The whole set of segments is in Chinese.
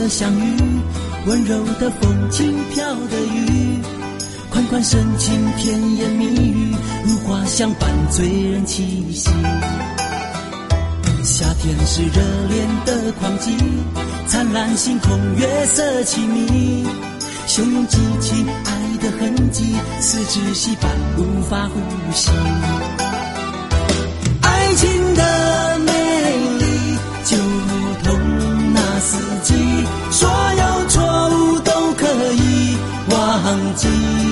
的相遇，温柔的风，轻飘的雨，款款深情，甜言蜜语，如花香般醉人气息。夏天是热恋的狂季，灿烂星空，月色凄迷，汹涌激情，爱的痕迹，似窒息般无法呼吸。爱情的美丽就如同那四季，所有错误都可以忘记，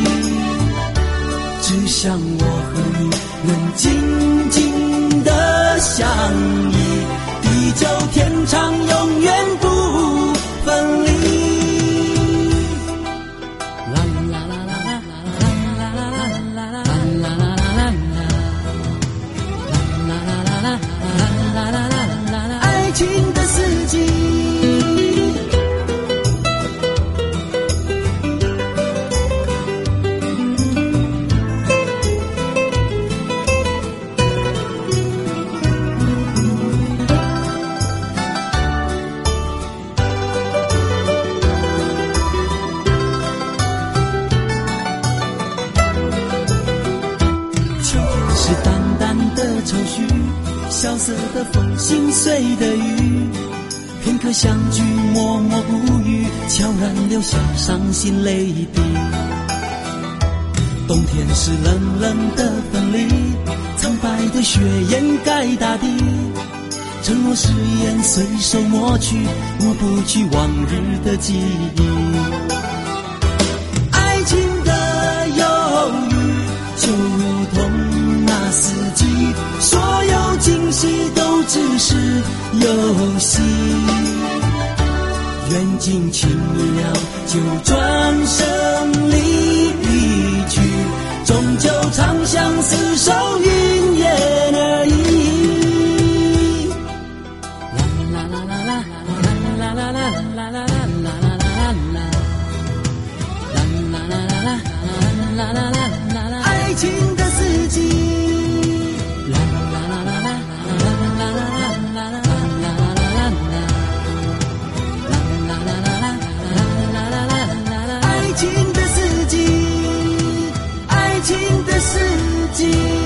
只想我和你能静静地相依，地久天长，永远不分离。爱情的四季，秋天是淡淡的愁绪，萧瑟的风，心碎的雨，片刻相聚，默默无语，悄然留下伤心泪滴。冬天是冷冷的分离，苍白的雪掩盖大地，承诺誓言随手抹去，抹不去往日的记忆。爱情的忧郁就如同那四季，所有惊喜都只是游戏，缘尽情了就转身离去，终究长相厮守云烟而已。啦啦啦啦啦啦啦啦啦啦啦啦啦啦啦啦啦，爱情的四季。啦啦啦啦啦啦啦啦啦啦啦。爱情的四季，爱情的四季。